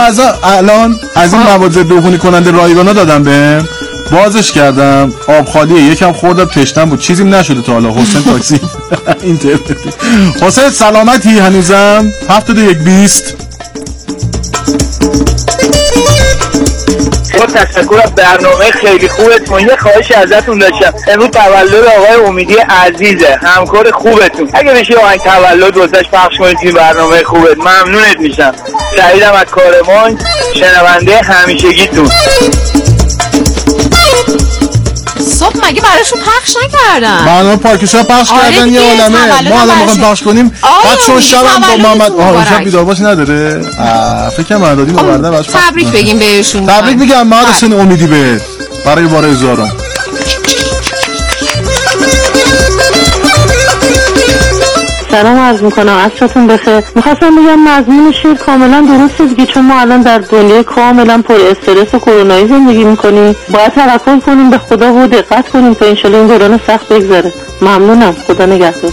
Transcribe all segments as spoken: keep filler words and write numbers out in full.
از الان از این مواد ضد کننده رایگانا دادم بهم، بازش کردم، آب خالیه، یکم خوردم تشنم بود، چیزیم نشده تا حالا. حسین تاکسی اینترنتی. حسین سلامتی هنوزم؟ هفتاد و یک بیست. با تشکر از برنامه خیلی خوبتون. یه خواهش ازتون داشتم، امروز تولد آقای امیدی عزیزه، همکار خوبتون، اگه بشه آهنگ تولد واسش پخش کنید توی برنامه خوبت ممنونت میشم. سعیدم از کارمان، شنونده همیشگیتون. صبح مگه براشون پخش نکردن؟ برنامه پارکشا پخش آره کردن یه عالمه. ما الان میخوایم پخش کنیم. بعد چون شبم با محمد آها شب بیدار باش نداره. فکر کنم مردادی مبارده باش. تبریک بگیم بهشون. تبریک میگم محمد حسین امیدی بهت برای بار هزارم. سلام عرض میکنم، عصرتون بخیر. میخواستم بگم مضمون شعر کاملا درسته دیگه، چون ما الان در دنیای کراملا پر استرس و کرونایی زندگی میکنیم. باید توکل کنیم به خدا و دقت کنیم تا انشالله این دوران سخت بگذره. ممنونم، خدا نگهدار.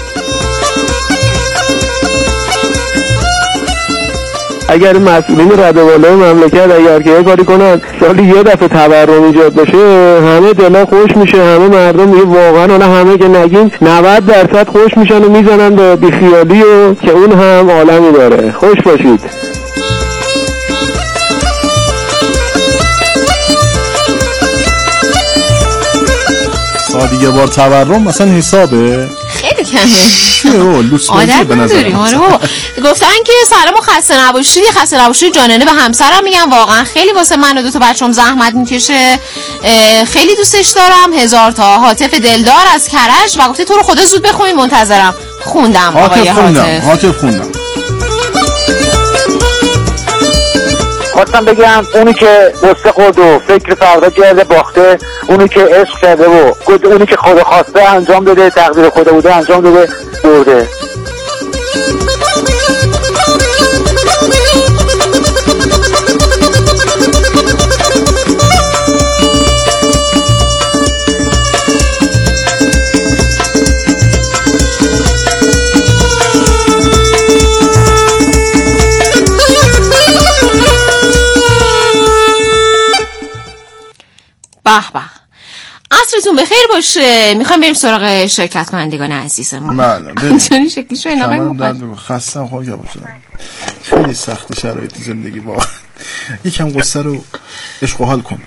اگر مسئولین رده بالای مملکت اگر که یه کاری کنن سالی یه دفعه تورم ایجاد بشه، همه دلا خوش میشه، همه مردم دیگه واقعا اونا همه که نگین نود درصد خوش میشن و میزنن به بیخیالی و که اون هم عالمی داره. خوش باشید. سالی یه بار تورم مثلا حسابه خیلی کمه. عادت نداریم. آره گفتن که سلام و خسته نباشید، یه خسته نباشید جانانه به همسرم میگم. واقعا خیلی واسه من و دو تا بچه‌م زحمت میکشه، خیلی دوستش دارم. هزار تا هاتف دلدار از کرج و گفته تو رو خدا زود بخونید منتظرم. خوندم آقای هاتف. هاتف خوندم. خواستم بگم اونی که قصه خورد و فکر فردا کرده باخته، اونی که عشق کرده و اونی که خدا خواسته انجام داده، تقدیر خدا بوده انجام داده، برده. به به، عصرتون بخیر باشه. میخوام بریم سراغ شرکت کنندگان عزیزمون. بله اینجوری شکلی شو اینا بگم. خستم خواهی باشم، خیلی سخت شرایط زندگی واقعا. یکم قصه رو عشق و حال کن.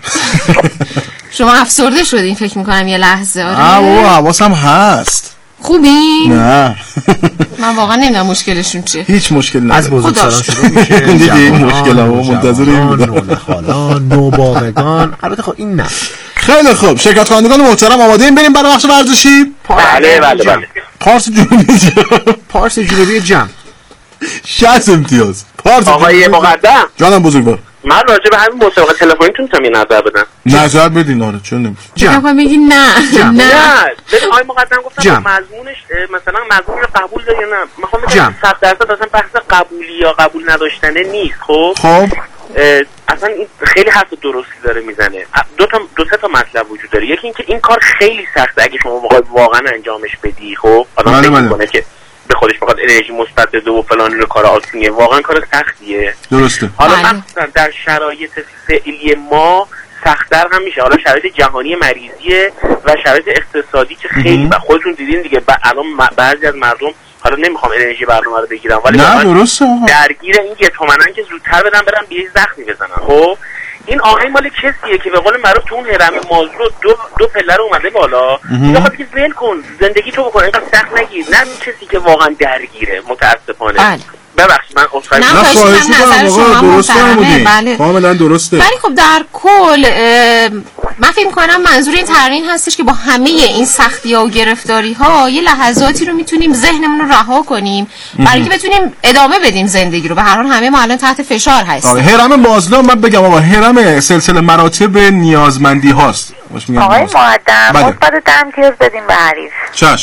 شما افسرده شدین فکر میکنم یه لحظه. آره آه بابا حواسم هست. خوبی؟ نه من واقعا نمیدونم مشکلشون چیه. هیچ مشکل نداره. از بزرگسالان شروع میشه. دیگه این مشکل ها منتظر این بودم. نونه‌خالان، نوباغگان. البته خب این نه. خیلی خوب، شرکت کنندگان محترم آماده این بریم برای بخش ورزشی؟ بله بله بله. پارس جنوبی جم. پارس جنوبی جم. شصت امتیاز. پارس آقای مقدم. جانم بزرگوار. من راجع به همین مسابقه تلفنیتون میتونم یه نظر بدم؟ نظر بدین. آره چون نمیشه. جم. میگی نه. نه. نه. ببین آقای مقدم گفتم مضمونش مثلا مضمون رو قبول داری یا نه؟ میخوام بگم صد درصد اصلا بحث قبولی یا قبول نداشتنه نیست. خب خب اصلا این خیلی حرف درستی داره میزنه. دو تا دو سه تا مطلب وجود داره. یکی اینکه این کار خیلی سخته اگه شما واقعا انجامش بدی. خب آدم فکر میکنه که به خودش بخواد انرژی مثبت بده و فلان رو کار آسونیه، واقعا کار سختیه. درسته. حالا مثلا در شرایط فعلی ما سخت‌تر هم میشه. حالا شرایط جهانی مریضیه و شرایط اقتصادی که خیلی با خودتون دیدین دیگه. الان بعضی از مردم، حالا نمیخوام انرژی برنامه رو بگیرم ولی نه درسته درگیر این یه تومنن که زودتر بدن برن به یه زخمی بزنن. خب این آهنگ مال کسیه که به قول معروف تو اون هرم مازرو دو دو پله رو اومده بالا، میخواد که ول کن زندگی تو بکن، اینقدر سخت نگیر. نه کسی که واقعا درگیره متاسفانه. ببخشید من اصلا نه خواهش میکنم آقا درست فرمودین. بله. کاملا درسته. ولی خب در کل من فکر میکنم منظور این ترمین هستش که با همه این سختی ها و گرفتاری ها یه لحظاتی رو میتونیم ذهنمون رو رها کنیم برای اینکه بتونیم ادامه بدیم زندگی رو. به هر حال همه ما الان تحت فشار هستیم. آره هرم بازلا من بگم آقا هرم سلسله مراتب نیازمندی هاست. آقای مقدم مثبت ده امتیاز بدیم به حریف. چشم.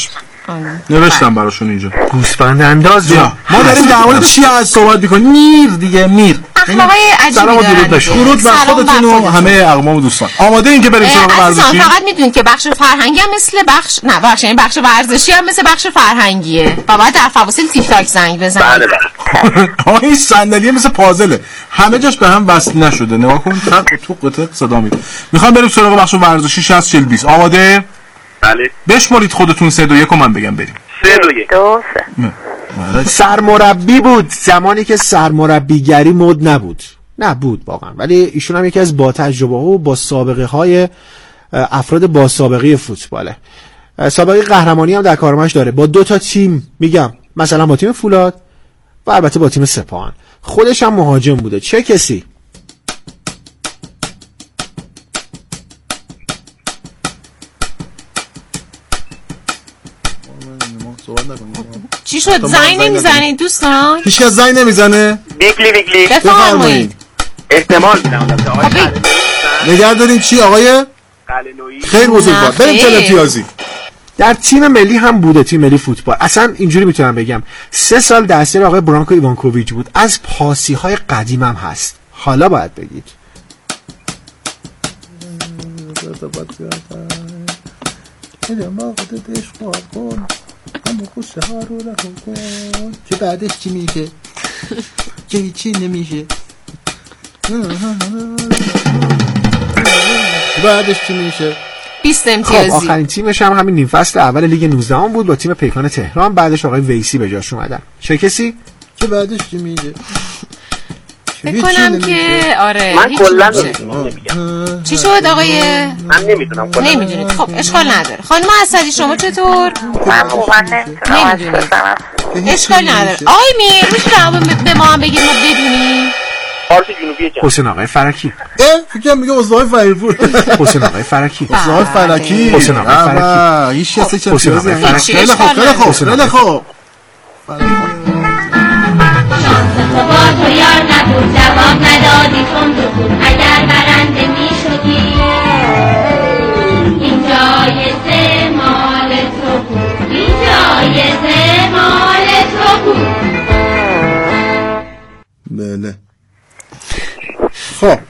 نوشتم براشون اینجا. گوسفند انداز ما داریم در مورد چی از صحبت می‌کنیم؟ میر دیگه، میر. اخلاقای عجیبی دارن. درود بر خودتون و همه اقوام و دوستان. آماده این که بریم سراغ ورزشی؟ فقط میدونید که بخش فرهنگی هم مثل بخش نه بخش این بخش ورزشی هم مثل بخش فرهنگیه. و بعد در فواصل تیک تاک زنگ بزنید. بله بله. آه این صندلیه مثل پازله. همه جاش به هم وصل نشده. نگاه کن تق و توق و تق صدا میده. میخوام بریم سراغ بخش ورزشی شصت چهل بیست. آماده؟ بله. بشمارید خودتون سه دو یک و من بگم بریم. سه دو یک. دو سه. سرمربی بود زمانی که سرمربیگری مد نبود. نه بود واقعا، ولی ایشون هم یکی از با تجربه ها و با سابقه های افراد با سابقه فوتباله. سابقه قهرمانی هم در کارمش داره با دو تا تیم، میگم مثلا با تیم فولاد و البته با تیم سپاهان. خودش هم مهاجم بوده. چه کسی؟ چی شد؟ زنگ نمیزنید دوستان؟ هیچ کس زنگ نمیزنه؟ بیگلی بیگلی بفرمایید. احتمال میدم نگه داریم چی آقای؟ قلعه‌نویی. خیلی بزرگوار. بریم چه امتیازی؟ در تیم ملی هم بوده، تیم ملی فوتبال. اصلا اینجوری میتونم بگم سه سال دستیار آقای برانکو ایوانکوویچ بود. از پاسی های قدیم هم هست. حالا باید بگید که بعدش چی میشه؟ که چی نمیشه؟ بعدش چی میشه؟ بیست خب امتیازی. آخرین تیمش هم همین نیم فصل اول لیگ نوزده هم بود با تیم پیکان تهران. بعدش آقای ویسی به جاش اومدن. چه کسی؟ که بعدش چی میشه؟ فکر کنم که آره من کلا چی شد آقای؟ من نمیدونم کلا. نمیدونید. خب اشکال نداره. خانم اسدی شما چطور؟ من واقعا نمیتونم از بزنم. اشکال نداره. آقای میر میتونم به ما هم بگید ما بدونیم؟ فارس جنوبی جنوب. حسین آقای فرکی. اه فکر میگه استاد فریدپور. حسین آقای فرکی. استاد فرکی. حسین آقای فرکی. هیچ کسی چه حسین آقای فرکی. خیلی خوب خیلی خوب خیلی خوب. با تو یار نبود جواب ندادی چون تو بود اگر برنده می شدی این جایزه مال تو بود این جایزه مال تو بود. بله خب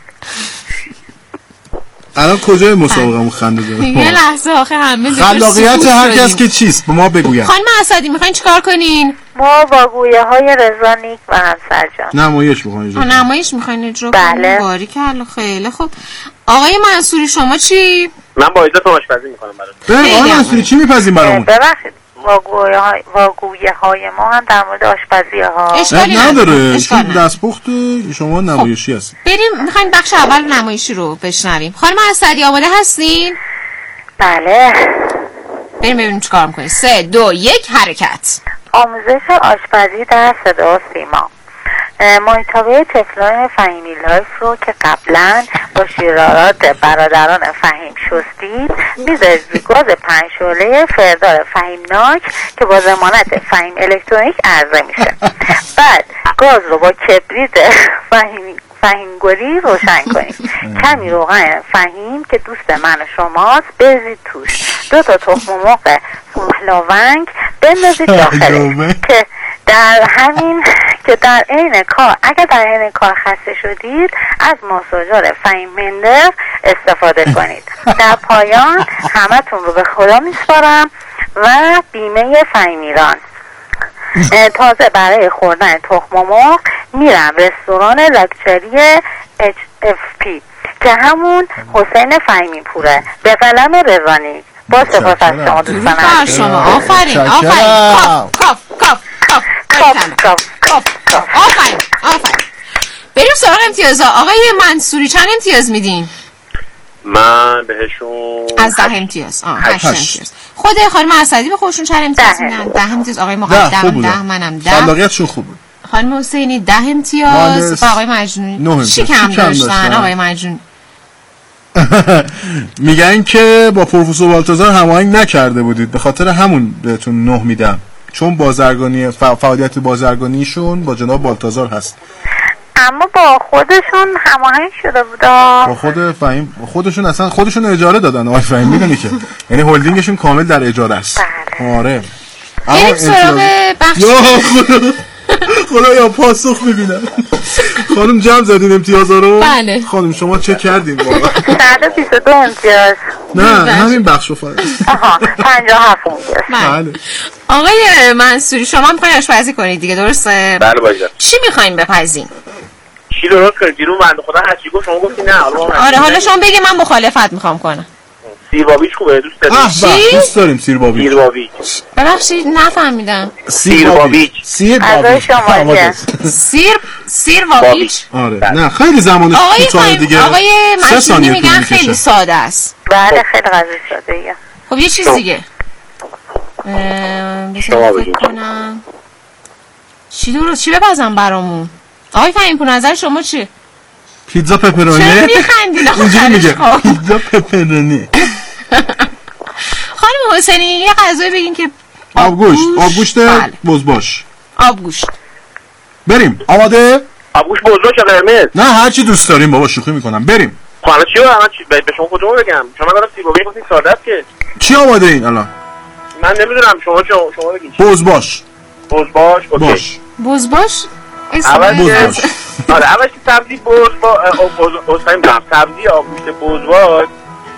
الان کجای مسابقه خنده داره؟ یه لحظه آخه همه خلاقیت هر کس که چیست به ما بگوید. خانم اسدی میخواین چیکار کنین؟ ما با گویه های رضا نیک و همسر جان نمایش میخواین اجرا کنین؟ نمایش میخواین اجرا کنین؟ بله. باریکلا خیلی خوب. آقای منصوری شما چی؟ من با عزت آشپزی میکنم براتون. به آقای منصوری چی میپزین برامون؟ ببخشید واگویه های واگویه های ما هم در مورد آشپزی ها اشکالی نداره چون نداره. دستپخت شما نمایشی هست. بریم میخواین بخش اول نمایشی رو بشنویم. خانم اسدی آماده هستین؟ بله. بریم ببینیم چیکار میکنین. سه دو یک حرکت. آموزش آشپزی در صدا و سیما. محتوای طفلان فهیمی لایف رو که قبلا با شیرارات برادران فهیم شستید میذارید روی گاز پنج شعله فردار فهیمناک که با ضمانت فهیم الکترونیک عرضه میشه. بعد گاز رو با کبریت فهیمی فهیمگلی روشن کنید. کمی روغن فهیم که دوست من و شماست بریزید توش. دو تا تخم مرغ لاونگ بندازید داخلش که در همین که در عین کار اگر در عین کار خسته شدید از ماساژور فهیم مندر استفاده کنید. در پایان همتون رو به خدا میسپارم و بیمه فهیم ایران. تازه برای خوردن تخم مرغ میرم رستوران لاکچری اچ اف پی که همون حسین فهیمی پوره به قلم رضانی. با سپاس از شما دوستان عزیز. شما آفرین آفرین. کاف کاف کاف کاف کاف کاف کاف. آفرین آفرین. بریم سراغ امتیازا. آقای منصوری چند امتیاز میدین؟ من بهشون از ده امتیاز. آه هشت امتیاز. خود خانم اسدی به خودشون چند امتیاز میدن؟ ده امتیاز. آقای مقدم ده منم ده. خلاقیتشون خوبه. خانم حسینی ده امتیاز و آقای مجنونی چی کم داشتن آقای مجنونی؟ میگن که با پروفسور بالتازار هماهنگ نکرده بودید به خاطر همون بهتون نه میدم چون بازرگانی فعالیت بازرگانیشون با جناب بالتازار هست. اما با خودشون هماهنگ شده بودا. با خود فهیم خودشون اصلا خودشون اجاره دادن. آقای فهیم میدونی که یعنی هلدینگشون کامل در اجاره است. بله. آره بریم سراغ بخش یا خدا خدا یا پاسخ ببینم. خانم جمع زدین امتیازا رو؟ بله. خانم شما چه کردین واقعا؟ صد و بیست و دو امتیاز. نه همین بخشو فقط. آها پنجاه و هفت امتیاز. بله. آقای منصوری شما میخواین آشپزی کنید دیگه درسته؟ بله باشه. چی میخواین بپزین؟ چی درست کنید؟ دیرو بنده خدا هر چی گفت شما گفتی نه. آره حالا شما بگید من مخالفت میخوام کنم. سیربابیچ خوبه دوست داریم. آه دوست داریم سیربابیچ. سیربابیچ. ببخشید نفهمیدم. سیربابیچ. سیربابیچ. سیر سیربابیچ. آره نه خیلی زمانش کوتاه دیگه. آقای منصوری میگن خیلی ساده است. بله خیلی غذای ساده ایه. خب یه چیز دیگه. شما بگید. چی درست چی بپزم برامون؟ آقای فهیم پور نظر شما چیه؟ پیتزا پپرونی. چرا میخندین اینجوری میگه پیتزا پپرونی. خانم حسینی یه غذایی بگین که آبگوشت آبگوشت بله. بزباش آبگوشت. بریم آماده؟ آبگوشت بزباش یا قرمز؟ نه هر چی دوست داریم بابا شوخی میکنم. بریم. خب الان چی الان چی به شما کدومو بگم؟ شما گفتید سیربابیچ گفتید ساده است که. چی آماده این الان؟ من نمیدونم شما شما شما بگید. بزباش. بزباش اوکی. باش. بزباش؟ اول بزباش. آره اول سبزی بزباش اصلا میگم سبزی آبگوشت بزباش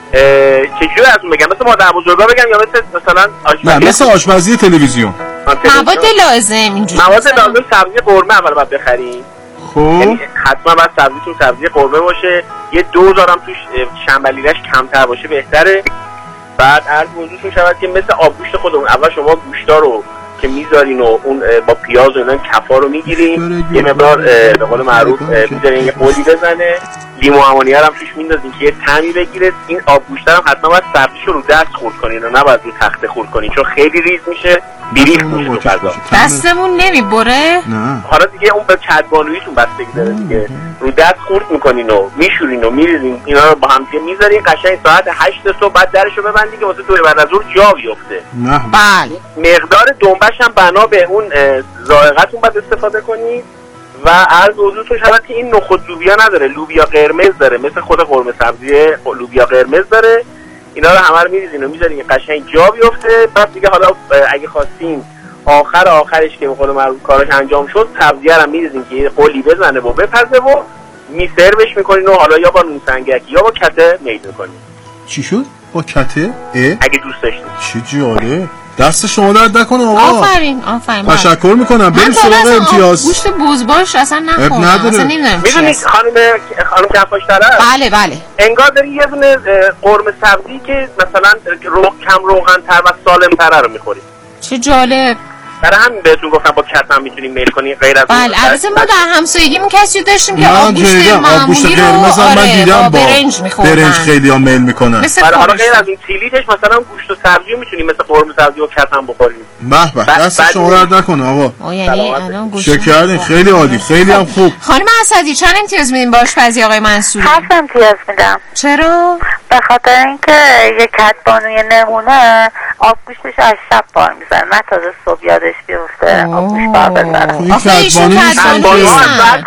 چجوری ازون بگم؟ مثل مادر بزرگا بگم یا مثل مثلا آشپزی؟ نه مثل آشپزی تلویزیون. مواد لازم اینجوری. مواد لازم سبزی قرمه اول باید بخریم. خب یعنی حتما باید سبزیتون سبزی قرمه باشه. یه دوز هم توش شنبلیلش کمتر باشه بهتره. بعد عرض موضوعتون شود که مثل آبگوشت خودمون اول شما گوشتا رو که میذارین و اون با پیاز و اینا کفا رو میگیرین یه مقدار به قول معروف میذارین یه قولی بزنه لیمو امونی هم توش میندازین که یه طعمی بگیره. این آبگوشت هم حتما باید سبزیشو رو دست خورد کنین و نه باید رو تخته خورد کنین چون خیلی ریز میشه بیریخ میشه تو غذا. دستمون نمیبره؟ نه حالا دیگه اون به چدبانویتون بستگی داره دیگه. رو دست خورد میکنین و میشورین و میریزین اینا رو با هم دیگه میذارین قشنگ ساعت هشت صبح بعد درشو ببندین که واسه دور بعد از ظهر جا بیفته. نه بله. مقدار دنبش هم بنا به اون ذائقه‌تون باید استفاده کنید و عرض حضورتون شود که این نخود لوبیا نداره، لوبیا قرمز داره، مثل خود قرمه سبزی لوبیا قرمز داره. اینا رو همه رو میریزین و میذارین قشنگ جا بیفته. بعد دیگه حالا اگه خواستین آخر آخرش که به قول معروف کارش انجام شد سبزیه رو میریزین که یه قلی بزنه و بپزه و میسروش میکنین و حالا یا با نون سنگک یا با کته میل میکنین. چی شد؟ با کته؟ اه؟ اگه دوست داشتین. چی جاله؟ دست شما درد نکنه آقا. آفرین آفرین. تشکر میکنم. بریم سراغ امتیاز. گوشت بزباش اصلا نخوردم. اصلا نمیدونم چی میدونید خانم خانم کفاش طرف؟ بله بله. انگار داری یه دونه قرمه سبزی که مثلا رو کم روغن تر و سالم تر رو میخورید. چه جالب. برای همین بهتون گفتم با کت هم میتونیم میل کنی غیر از بله. البته ما در همسایگیمون کسی داشتیم که آبگوشت معمولی رو آره من دیدم با برنج میخوردن. برنج خیلی ها میل میکنن. برای حالا غیر از این تیلیتش مثلا گوشت و سبزی میتونیم مثل قرمه سبزی و کت هم بخوریم. به به دست شما درد نکنه آقا. او یعنی الان گوشت شکردین خیلی عالی خیلی هم خوب. خانم اسدی چند امتیاز میدین با آشپزی آقای منصوری؟ هفت امتیاز میدم. چرا؟ به خاطر اینکه یک کدبانوی نمونه آبگوشتش از شب بار میزنه نه تازه صبح یادش بیفته آبگوشت بار بزنه. آخه ایشون کدبانو نیستن.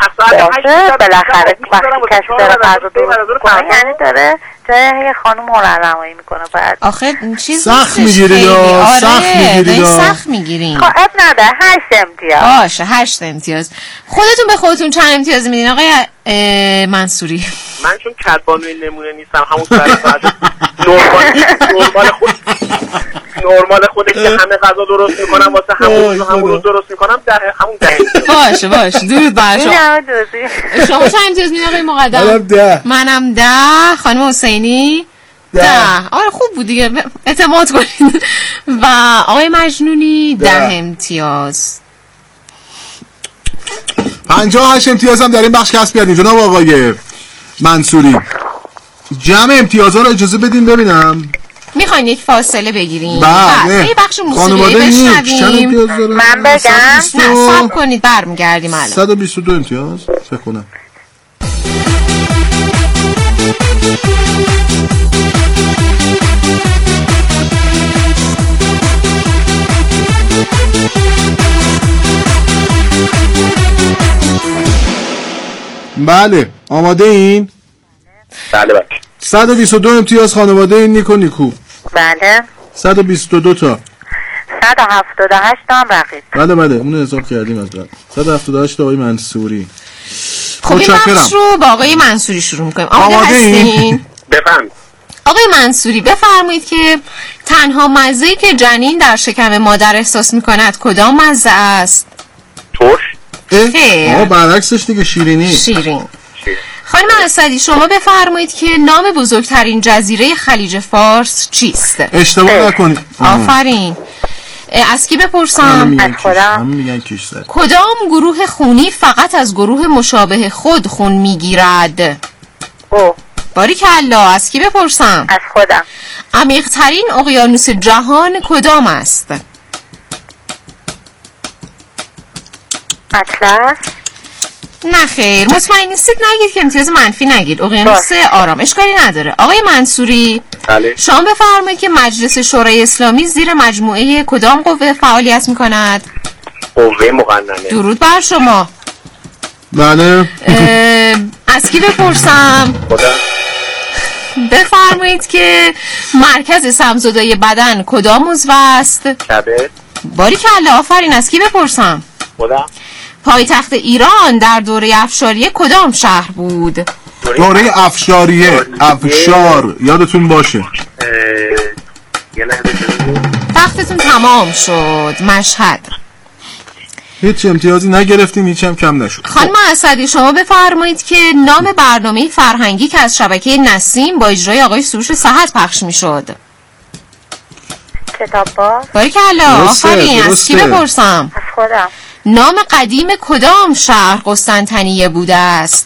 بالاخره وقتی کسی داره غذا درست کنه یعنی داره جای یه خانم هنرنمایی میکنه. بعد آخه چیز سخت میگیری یا سخت میگیری یا سخت میگیرین. خب اب نده هشت امتیاز. باشه هشت امتیاز. خودتون به خودتون چند امتیاز میدین آقای منصوری؟ من چون کدبانوی نمونه نیستم همون ساعت نورمال نورمال خود نورمال خودش که همه غذا درست میکنم واسه همون همون روز درست میکنم در همون ده. باشه باشه درود بر شما. شما چند امتیاز میدین آقای مقدم؟ منم ده. خانم حسینی ده. آره خوب بود دیگه اعتماد کنید. و آقای مجنونی ده امتیاز. پنجاه و هشت امتیاز هم در این بخش کسب کردیم جناب آقای منصوری. جمع امتیازها رو اجازه بدین ببینم. میخواین یک فاصله بگیریم؟ بله. یه بخش موسیقی بشنویم. من بگم؟ نه صبر کنید برمیگردیم الان. صد و بیست و دو امتیاز فکر کنم. بله آماده این؟ بله بله. صد و بیست و دو امتیاز خانواده نیکو نیکو. بله. صد و بیست و دو تا. صد و هفتاد و هشت هم رقیب. بله بله اون حساب کردیم از بعد. صد و هفتاد و هشت آقای منصوری. خب این بخش رو با آقای منصوری شروع میکنیم. آماده هستین؟ بفرمایید. آقای منصوری بفرمایید که تنها مزه‌ای که جنین در شکم مادر احساس میکند کدام مزه است؟ ترش. خیر. آقا برعکسش دیگه شیرینی. شیرین. خانم اسدی شما بفرمایید که نام بزرگترین جزیره خلیج فارس چیست؟ اشتباه نکنید. آفرین. از کی بپرسم؟ از خودم. همه میگن کیش زد. کدام گروه خونی فقط از گروه مشابه خود خون میگیرد؟ او باریکلا. از کی بپرسم؟ از خودم. عمیق‌ترین اقیانوس جهان کدام است؟ اطلس. نه خیر. مطمئن نیستید نگید که امتیاز منفی نگید. اقیانوس آرام. اشکالی نداره. آقای منصوری بله. شما بفرمایید که مجلس شورای اسلامی زیر مجموعه کدام قوه فعالیت میکند؟ قوه مقننه. درود بر شما. بله. از کی بپرسم؟ خدا. بفرمایید که مرکز سمزدای بدن کدام عضو است؟ کبد. باریکلا. آفرین. از کی بپرسم؟ خدا. پایتخت ایران در دوره افشاریه کدام شهر بود؟ دوره افشاریه. افشار یادتون باشه. یه لحظه. تختتون تمام شد. مشهد. هیچ امتیازی نگرفتیم، هیچ هم کم نشد. خانم اسدی شما بفرمایید که نام برنامه فرهنگی که از شبکه نسیم با اجرای آقای سروش صحت پخش میشد. کتاب باز. باریکلا. آفرین. از کی بپرسم؟ از خودم. نام قدیم کدام شهر قسطنطنیه بوده است؟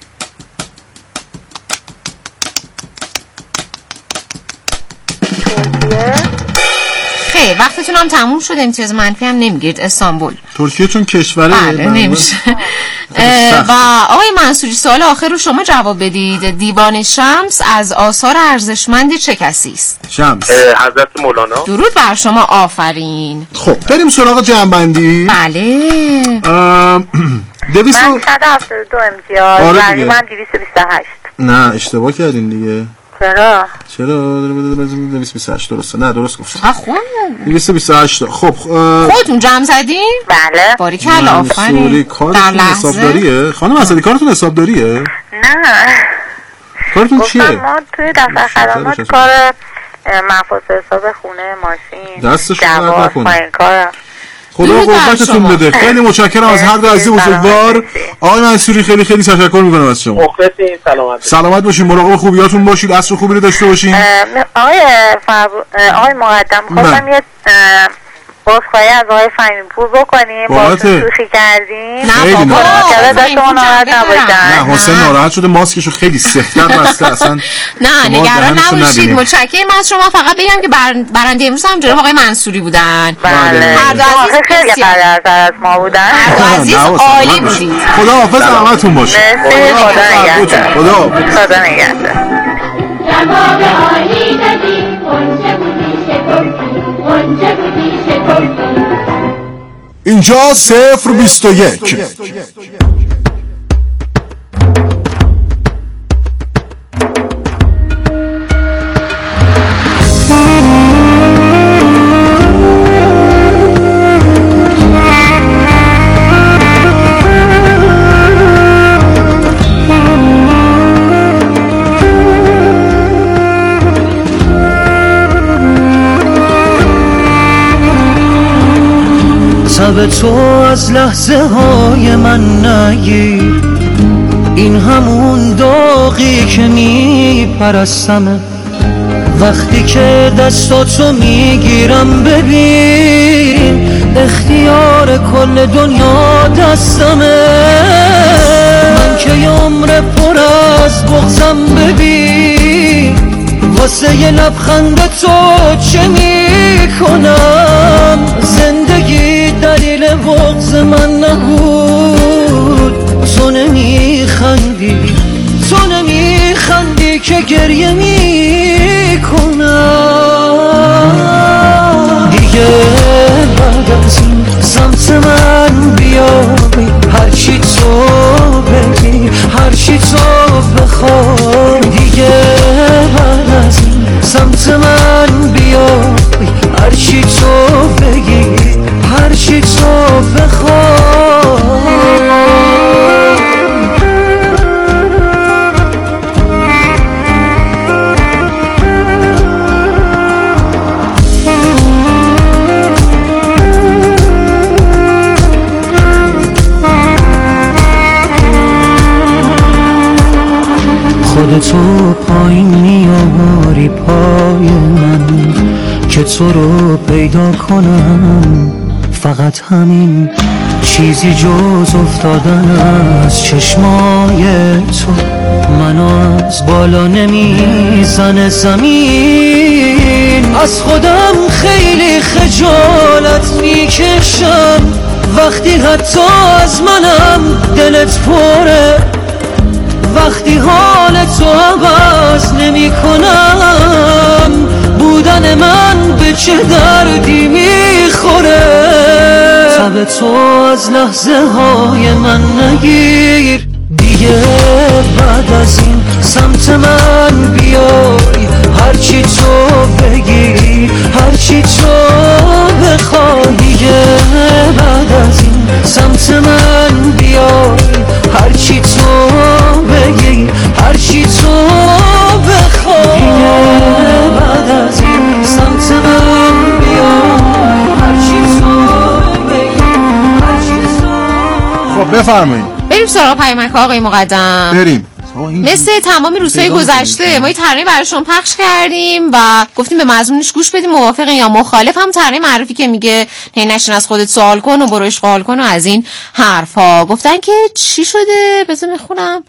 ترکیه. خیلی وقتتون هم تموم شد. امتیاز منفی هم نمیگیرید. استانبول. ترکیه چون کشوره. بله نمیشه. و آقای منصوری سوال آخر رو شما جواب بدید. دیوان شمس از آثار ارزشمند چه کسی است؟ شمس. حضرت مولانا. درود بر شما. آفرین. خب بریم سراغ جمع‌بندی. بله. دویست من صد و هفتاد و دو امتیاز. آره دیگه. تقریبا دویست و بیست و هشت. نه اشتباه کردین دیگه. چرا؟ چرا؟ دویست و بیست و هشت درسته. نه درست گفتم. چقدر خوب. دویست و بیست و هشت. خب خودتون جمع زدین؟ بله. باریکلا. آفرین. کارتون حسابداریه؟ خانم اسدی کارتون حسابداریه؟ نه کارتون چیه؟ گفتم ما توی دفتر خدمات کار محفظه حساب خونه، ماشین، دستشون درد جواز، نکنه. پایین کارم. خدا قوتتون بده. خیلی متشکرم از هر دو عزیز بزرگوار. آقای منصوری خیلی خیلی تشکر میکنم از شما. مخلصین. سلامت سلامت باشین. مراقب خوبیاتون باشید. عصر خوبی رو داشته باشین. آقای فربو... آقای مقدم خواستم یه بازخواهی از آقای فهمی‌پور بکنیم. با سوخی کردیم. نه بابا شده داشت اون ناراحت نباشن. نه حسین ناراحت شده. ماسکشو خیلی سفت‌تر بسته اصلا. نه نگران نباشید. متشکرم از شما. فقط بگم که برنده امروز هم جناب آقای منصوری بودن. بله. هر دو عزیز خیلی قدرتر از ما بودن. هر دو عزیز عالی بودید. خدا حافظ همتون باشه. خدا نگهدار. خدا خدا نگهدار. جواب عالی دادی. اونچه بودی شکفتی. اونچه بودی شکفتی. اینجا صفر بیست و یک. به تو از لحظه های من نگیر، این همون داغی که میپرستمه. وقتی که دستاتو میگیرم ببین اختیار کل دنیا دستمه. من که یه عمر پر از بغضم ببین واسه یه لبخند تو چه میکنم. زندگی دلیل بغض من نبود، تو نمیخندی تو نمیخندی که گریه میکنم. دیگه بعد از این سمت من بیای، هرچی تو بگی هرچی تو بخوای. دیگه بعد از این سمت من بیای، هرچی تو بگی تو پایین میاری پای من که تو رو پیدا کنم، فقط همین چیزی جز افتادن از چشمای تو منو از بالا نمیزنه زمین. از خودم خیلی خجالت میکشم وقتی حتی از منم دلت پره، وقتی حال تو عوض نمی کنم، بودن من به چه دردی میخوره. تب تو از لحظه های من نگیر دیگه، بعد از این سمت من بیای، هرچی تو بگی هرچی تو بخوای دیگه، بعد از این سمت من بیای، هرچی تو بگی هرچی تو بخوای دیگه، بعد از این سمت من بیای، هرچی تو بگی هرچی تو. خب بفرمایید بریم سراغ پیامک آقای مقدم. بریم. مثل تمام روزهای گذشته ما یه ترانه براشون پخش کردیم و گفتیم به مضمونش گوش بدیم، موافق یا مخالف. هم ترانه معروفی که میگه هی نشین از خودت سوال کن و برو اشغال کن و از این حرفا. گفتن که چی شده؟ بذار میخونم.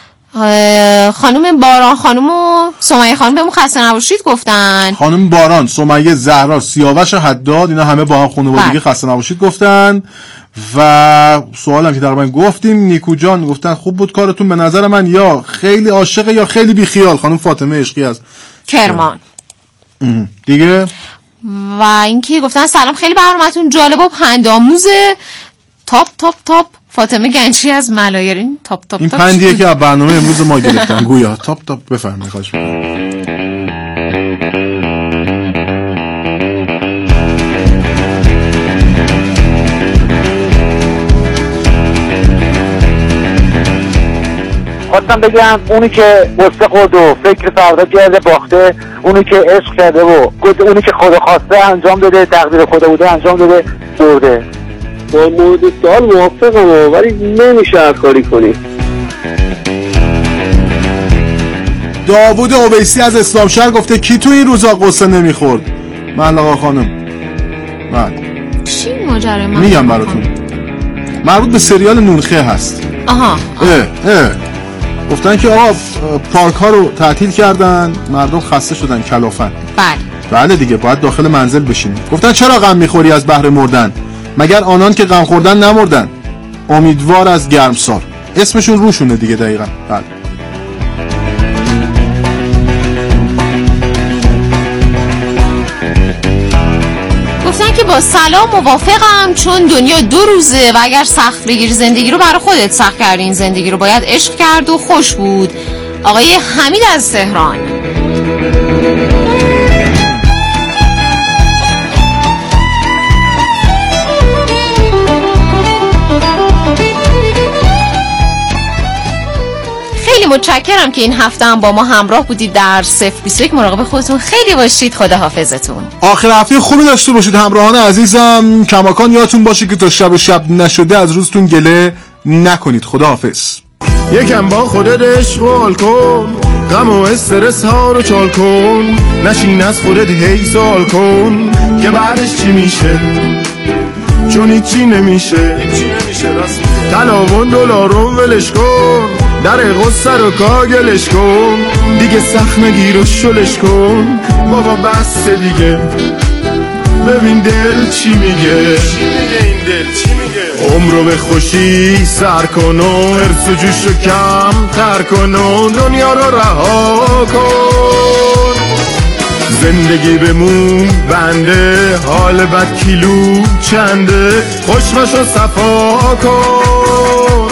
خانم باران خانم و سمیه خانم بهمون خسته نباشید گفتن. خانم باران، سمیه، زهرا، سیاوش، حداد، اینا همه با هم خانوادگی خسته نباشید گفتن. و سوالم که تقریبا گفتیم. نیکو جان گفتن خوب بود کارتون، به نظر من یا خیلی عاشقه یا خیلی بیخیال. خانم فاطمه عشقی از کرمان دیگه. و اینکه گفتن سلام خیلی برنامه‌تون جالب و پندآموزه. تاپ تاپ تاپ. فاطمه گنجی از ملایرین. تاپ تاپ این تاپ. پندیه که از برنامه امروز ما گرفتن گویا. تاپ تاپ. بفرمایید خواهش می‌کنم. خواستم بگم اونی که وسط خود و فکر فردا کرده باخته، اونی که عشق کرده و اونی که خدا خواسته انجام داده، تقدیر خدا بوده انجام داده، برده. با مورد سوال موافقم ولی نمیشه هر کاری کنی. داوود اویسی از اسلامشهر گفته کی تو این روزا قصه نمیخورد؟ من آقا خانم. من چی ماجرا؟ من میگم براتون. مربوط به سریال نونخه هست. آها. اه اه گفتن که آقا پارک ها رو تعطیل کردن، مردم خسته شدن کلافن. بله بله دیگه باید داخل منزل بشین. گفتن چرا غم میخوری از بهر مردن؟ مگر آنان که غم خوردن نمردن؟ امیدوار از گرمسار. اسمشون روشونه دیگه. دقیقاً بله. گفتن که با سلام موافقم، چون دنیا دو روزه و اگر سخت بگیری زندگی رو برای خودت سخت کردی، این زندگی رو باید عشق کرد و خوش بود. آقای حمید از تهران. خیلی متشکرم که این هفته هم با ما همراه بودید در صفر بیست و یک. مراقب خودتون خیلی باشید. خدا حافظتون. آخر هفته خوبی داشته باشید همراهان عزیزم. کماکان یادتون باشه که تا شب شب نشده از روزتون گله نکنید. خدا حافظ. یکم با خودت اشغال کن، غم و استرس ها رو چال کن، نشین از خودت هی سوال کن که بعدش چی میشه، چون هیچی نمیشه. تلاون دلار رو ولش کن، در غصه رو کاگلش کن، دیگه سخت نگیر و شلش کن. بابا بس دیگه، ببین دل چی میگه، این دل چی میگه. عمرو به خوشی سر کن و حرص و جوش رو کم تر کن و دنیا رو رها کن. زندگی بمون بنده، حال بد کیلو چنده، خوشمش رو صفا کن.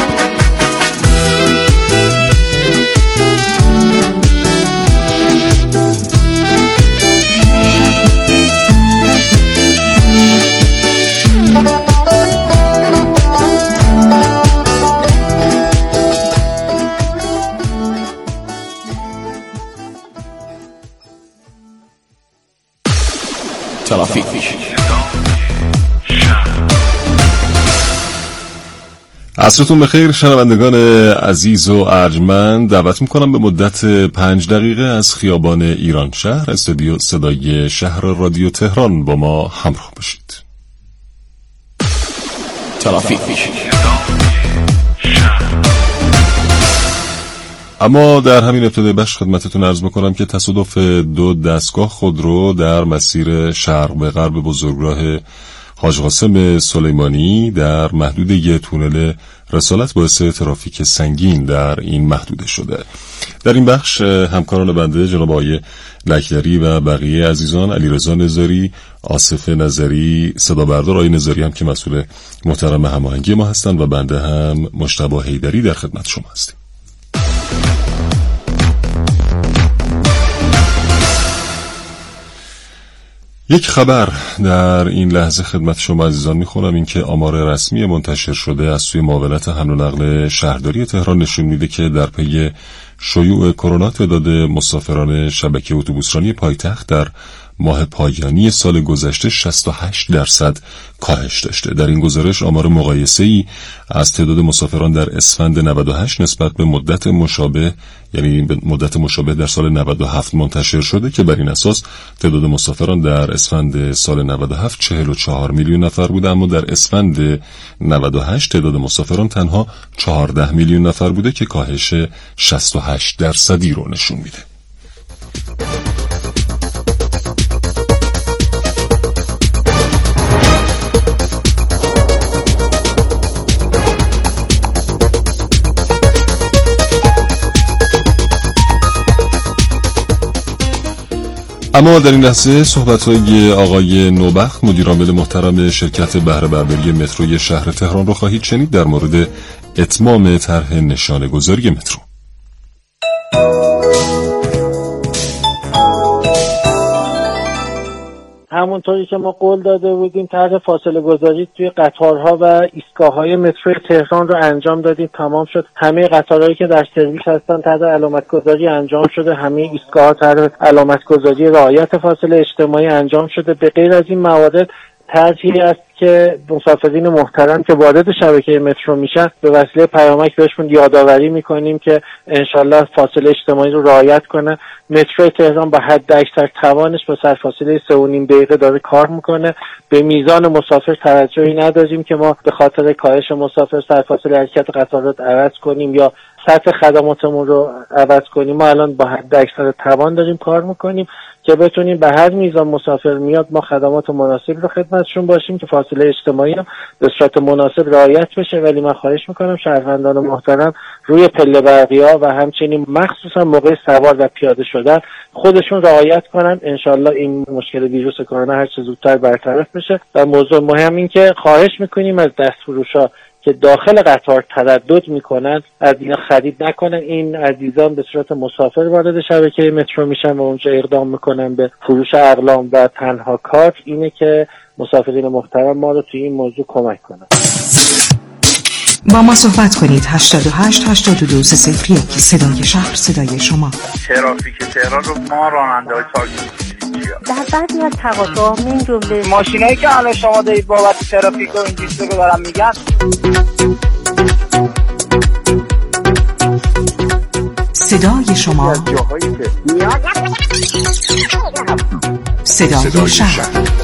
عصرتون بخیر شنوندگان عزیز و ارجمند. دعوت میکنم به مدت پنج دقیقه از خیابان ایران شهر استودیو صدای شهر رادیو تهران با ما همراه باشید. ترافیک. اما در همین ابتدای بخش خدمتتون عرض میکنم که تصادف دو دستگاه خودرو در مسیر شرق به غرب بزرگراه حاج قاسم سلیمانی در محدوده تونل رسالت باعث ترافیک سنگین در این محدوده شده. در این بخش همکاران بنده جناب آقای لکدری و بقیه عزیزان، علیرضا نظاری، آصف نظری، صدا بردار آقای نظاری هم که مسئول محترم هماهنگی ما هستند و بنده هم مجتبی حیدری در خدمت شما هستیم. یک خبر در این لحظه خدمت شما عزیزان میخونم، این که آمار رسمی منتشر شده از سوی معاونت حمل و نقل شهرداری تهران نشون میده که در پی شیوع کرونا تعداد مسافران شبکه اتوبوسرانی پایتخت در ماه پایانی سال گذشته شصت و هشت درصد کاهش داشته. در این گزارش آمار مقایسه‌ای از تعداد مسافران در اسفند نود و هشت نسبت به مدت مشابه، یعنی به مدت مشابه در سال نود و هفت منتشر شده که بر این اساس تعداد مسافران در اسفند سال نود و هفت چهل و چهار میلیون نفر بوده، اما در اسفند نود و هشت تعداد مسافران تنها چهارده میلیون نفر بوده که کاهش شصت و هشت درصدی رو نشون میده. اما در این لحظه صحبت‌های آقای نوبخت مدیرعامل محترم شرکت بهره برداری متروی شهر تهران رو خواهید شنید در مورد اتمام طرح نشانه‌گذاری مترو. همونطوری که ما قول داده بودیم طرح فاصله گذاری توی قطارها و ایستگاه‌های مترو تهران رو انجام دادیم، تمام شد. همه قطارهایی که در سرویس هستن طرح علامت گذاری انجام شده، همه ایستگاه‌ها طرح علامت گذاری رعایت فاصله اجتماعی انجام شده. به غیر از این موارد طرحی است که مسافرین محترم که وارد شبکه مترو میشن به وسیله پیامک بهشون یادآوری میکنیم که انشالله فاصله اجتماعی رو رعایت کنه. مترو تهران با حد اکثر توانش با سرفاصله سه و نیم دقیقه داره کار میکنه. به میزان مسافر توجهی نداریم که ما به خاطر کاهش مسافر سرفاصله حرکت قطارات عوض کنیم یا سطح خدماتمون رو عوض کنیم. ما الان با حد اکثر توان داریم کار میکنیم که بتونیم به هر میزان مسافر میاد ما خدمات مناسب رو خدمتشون باشیم که فاصله اجتماعی هم به صورت مناسب رعایت بشه. ولی من خواهش میکنم شهروندان محترم روی پله برقی‌ها و همچنین مخصوصا موقع سوار و پیاده شدن خودشون رعایت کنن. انشالله این مشکل ویروس کرونا هر چه زودتر برطرف بشه. و موضوع مهم این که خواهش میکنیم از دستفروشا که داخل قطار تردد میکنن از اینا خرید نکنن. این عزیزان به صورت مسافر وارد شبکه مترو میشن و اونجا اقدام میکنن به فروش اقلام و تنها کار اینه که مسافرین محترم ما رو توی این موضوع کمک کنن. با ما صحبت کنید. هشتاد و هشت هشتاد و دو سه صفر یک صدای شهر، صدای شما. ترافیک تهران رو ما راننده‌های تاکسی در بعضی از تقاطع‌ها این جمله ماشینایی که الان شما دارید بابت ترافیک و این چیزا رو دارن میگن صدای شما، صدای, صدای شهر.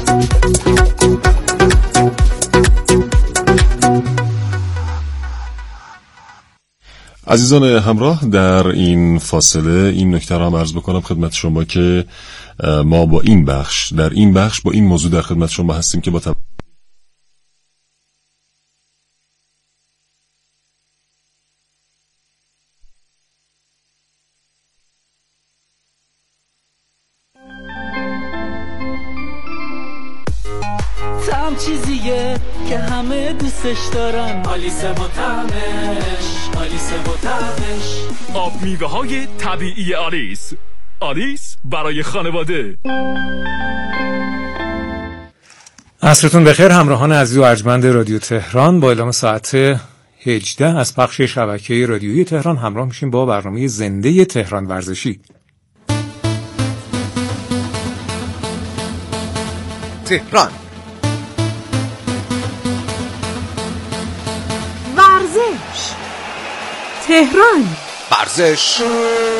عزیزان همراه، در این فاصله این نکته را هم عرض بکنم خدمت شما که ما با این بخش در این بخش با این موضوع در خدمت شما هستیم که با تب... تم چیزیه که همه دوستش دارن، آلیسه و طعمش، آلیسه و طعمش. آب میوه های طبیعی آلیس، آلیس برای خانواده. عصرتون بخیر همراهان عزیز و ارجمند رادیو تهران. با اعلام ساعت هجده از پخش شبکه رادیویی تهران همراه میشیم با برنامه زنده تهران ورزشی. تهران ورزش تهران. ورزش